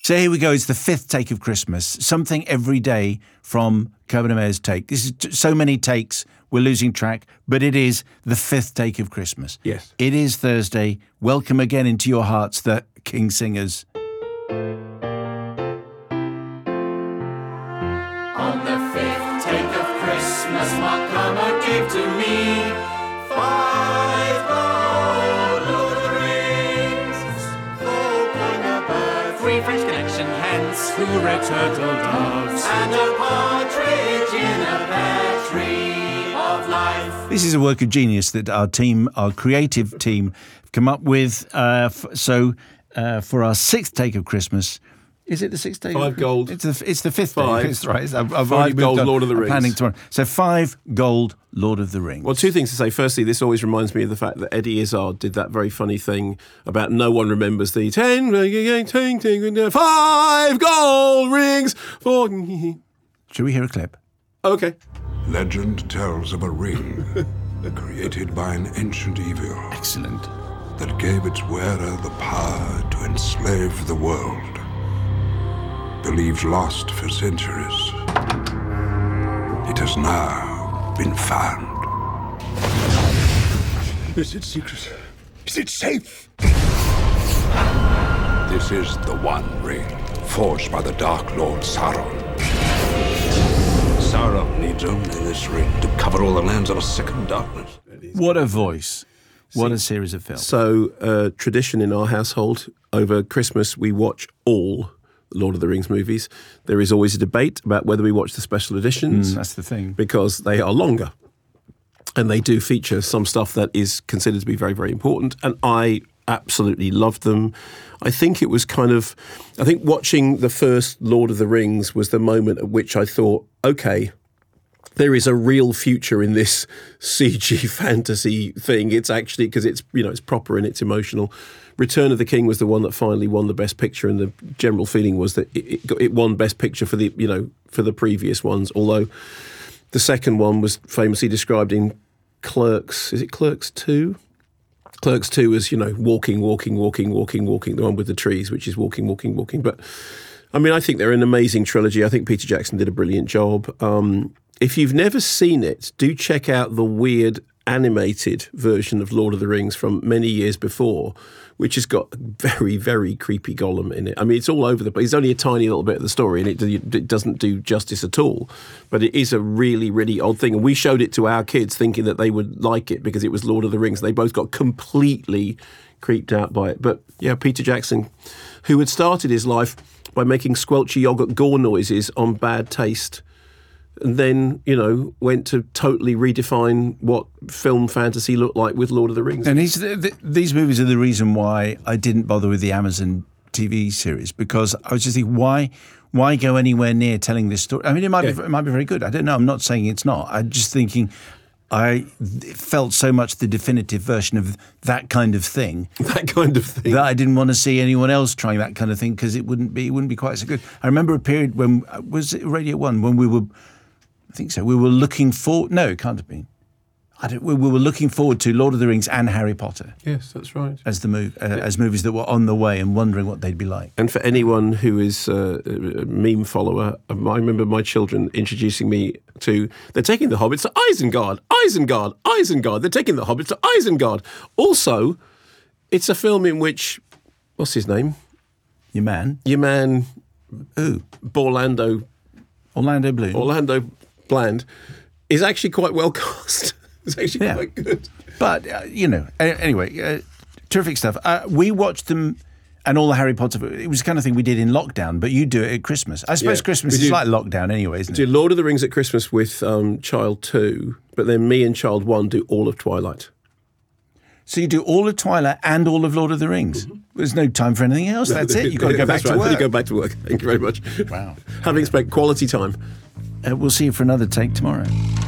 So here we go. It's the fifth take of Christmas. Something every day from Coburn and Mayer's take. This is so many takes, we're losing track, but it is the fifth take of Christmas. Yes. It is Thursday. Welcome again into your hearts, the King Singers. On the fifth take of Christmas, Mark Plummer gave to me 5 gold Lord of the Rings, 4 pointer birds, 3 French Connection hens, 2 red turtle doves, and a partridge in a pear tree of life. This is a work of genius that our team, our creative team, have come up with. For our sixth take of Christmas. Is it the sixth take? 5 gold. It's the fifth 5. take. It's right. I've 5 already gold moved on. Lord of the I'm Rings. planning tomorrow. So 5 gold Lord of the Rings. Well, 2 things to say. Firstly, this always reminds me of the fact that Eddie Izzard did that very funny thing about no one remembers the 5 gold rings. Should we hear a clip? Okay. Legend tells of a ring created by an ancient evil Excellent. that gave its wearer the power to enslave the world. Believed lost for centuries, it has now been found. Is it secret? Is it safe? This is the One Ring, forged by the Dark Lord Sauron. Sauron needs only this ring to cover all the lands of a second darkness. What a voice. What a series of films. So, tradition in our household, over Christmas, we watch all Lord of the Rings movies. There is always a debate about whether we watch the special editions. That's the thing. Because they are longer. And they do feature some stuff that is considered to be very, very important. And I absolutely loved them. I think watching the first Lord of the Rings was the moment at which I thought, okay, there is a real future in this CG fantasy thing. It's actually, because it's proper and it's emotional. Return of the King was the one that finally won the Best Picture, and the general feeling was that it won Best Picture for the previous ones. Although the second one was famously described in Clerks. Is it Clerks 2? Clerks 2 is walking, the one with the trees, which is walking. But I mean, I think they're an amazing trilogy. I think Peter Jackson did a brilliant job. If you've never seen it, do check out the weird animated version of Lord of the Rings from many years before, which has got a very, very creepy Gollum in it. I mean, it's all over the place. It's only a tiny little bit of the story, and it doesn't do justice at all. But it is a really, really odd thing. And we showed it to our kids thinking that they would like it because it was Lord of the Rings. They both got completely creeped out by it. But yeah, Peter Jackson, who had started his life by making squelchy yogurt gore noises on Bad Taste, and then, went to totally redefine what film fantasy looked like with Lord of the Rings. And these movies are the reason why I didn't bother with the Amazon TV series, because I was just thinking, why go anywhere near telling this story? I mean, it might be very good. I don't know. I'm not saying it's not. I'm just thinking I felt so much the definitive version of that kind of thing. That kind of thing. That I didn't want to see anyone else trying that kind of thing, because it wouldn't be quite so good. I remember a period when, was it Radio 1, when we were... I think so. We were looking forward... No, it can't have been. We were looking forward to Lord of the Rings and Harry Potter. Yes, that's right. As as movies that were on the way and wondering what they'd be like. And for anyone who is a meme follower, I remember my children introducing me to... They're taking the Hobbits to Isengard. Isengard. Isengard. They're taking the Hobbits to Isengard. Also, it's a film in which... What's his name? Your man. Who? Orlando Bloom. Orlando Bland is actually quite well cast. It's actually quite good. But, anyway, terrific stuff. We watched them and all the Harry Potter. It was the kind of thing we did in lockdown, but you do it at Christmas. I suppose Christmas is like lockdown anyway, isn't it? We do Lord of the Rings at Christmas with Child 2, but then me and Child 1 do all of Twilight. So you do all of Twilight and all of Lord of the Rings. Mm-hmm. There's no time for anything else. That's it. You've got to go back to work. You go back to work. Thank you very much. Wow. Having spent quality time. We'll see you for another take tomorrow.